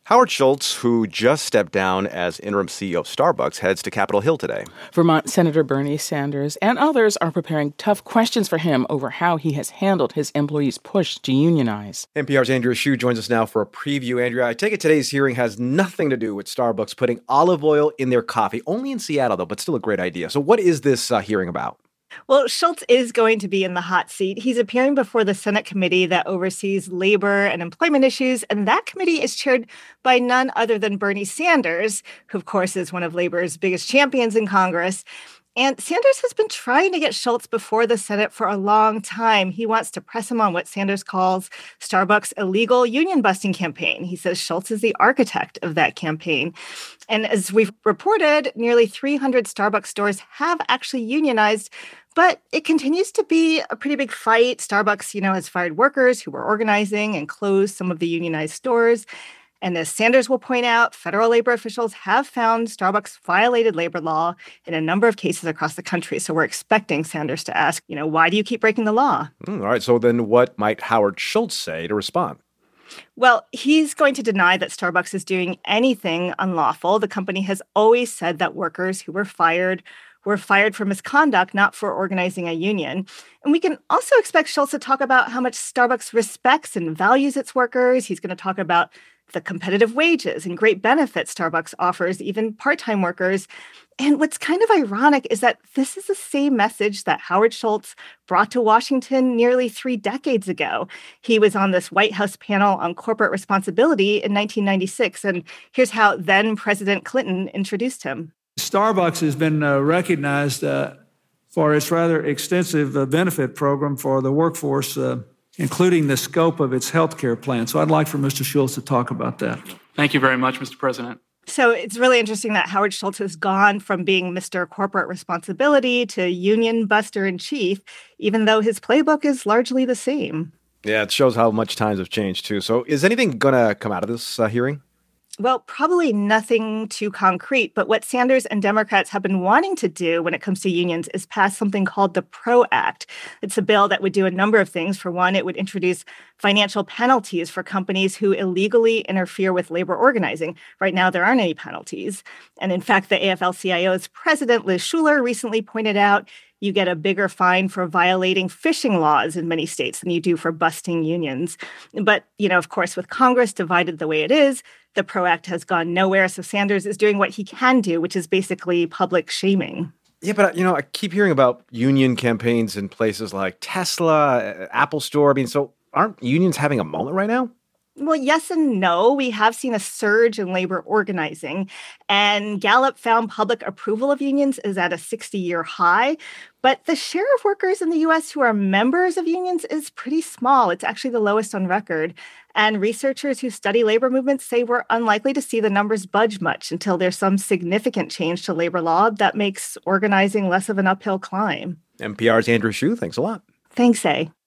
Howard Schultz, who just stepped down as interim CEO of Starbucks, heads to Capitol Hill today. Vermont Senator Bernie Sanders and others are preparing tough questions for him over how he has handled his employees' push to unionize. NPR's Andrea Hsu joins us now for a preview. Andrea, I take it today's hearing has nothing to do with Starbucks putting olive oil in their coffee. Only in Seattle, though, but still a great idea. So what is this hearing about? Well, Schultz is going to be in the hot seat. He's appearing before the Senate committee that oversees labor and employment issues, and that committee is chaired by none other than Bernie Sanders, who, of course, is one of labor's biggest champions in Congress. And Sanders has been trying to get Schultz before the Senate for a long time. He wants to press him on what Sanders calls Starbucks' illegal union-busting campaign. He says Schultz is the architect of that campaign. And as we've reported, nearly 300 Starbucks stores have actually unionized, but it continues to be a pretty big fight. Starbucks, has fired workers who were organizing and closed some of the unionized stores. And as Sanders will point out, federal labor officials have found Starbucks violated labor law in a number of cases across the country. So we're expecting Sanders to ask, why do you keep breaking the law? All right. So then what might Howard Schultz say to respond? Well, he's going to deny that Starbucks is doing anything unlawful. The company has always said that workers who were fired for misconduct, not for organizing a union. And we can also expect Schultz to talk about how much Starbucks respects and values its workers. He's going to talk about the competitive wages and great benefits Starbucks offers, even part-time workers. And what's kind of ironic is that this is the same message that Howard Schultz brought to Washington nearly 3 decades ago. He was on this White House panel on corporate responsibility in 1996. And here's how then President Clinton introduced him. Starbucks has been recognized for its rather extensive benefit program for the workforce, including the scope of its health care plan. So I'd like for Mr. Schultz to talk about that. Thank you very much, Mr. President. So it's really interesting that Howard Schultz has gone from being Mr. Corporate Responsibility to union buster in chief, even though his playbook is largely the same. Yeah, it shows how much times have changed, too. So is anything going to come out of this hearing? Well, probably nothing too concrete, but what Sanders and Democrats have been wanting to do when it comes to unions is pass something called the PRO Act. It's a bill that would do a number of things. For one, it would introduce financial penalties for companies who illegally interfere with labor organizing. Right now, there aren't any penalties. And in fact, the AFL-CIO's president, Liz Shuler, recently pointed out you get a bigger fine for violating fishing laws in many states than you do for busting unions. But, of course, with Congress divided the way it is, the PRO Act has gone nowhere. So Sanders is doing what he can do, which is basically public shaming. Yeah, but, I keep hearing about union campaigns in places like Tesla, Apple Store. So aren't unions having a moment right now? Well, yes and no. We have seen a surge in labor organizing, and Gallup found public approval of unions is at a 60-year high. But the share of workers in the U.S. who are members of unions is pretty small. It's actually the lowest on record. And researchers who study labor movements say we're unlikely to see the numbers budge much until there's some significant change to labor law that makes organizing less of an uphill climb. NPR's Andrea Hsu, thanks a lot. Thanks, A.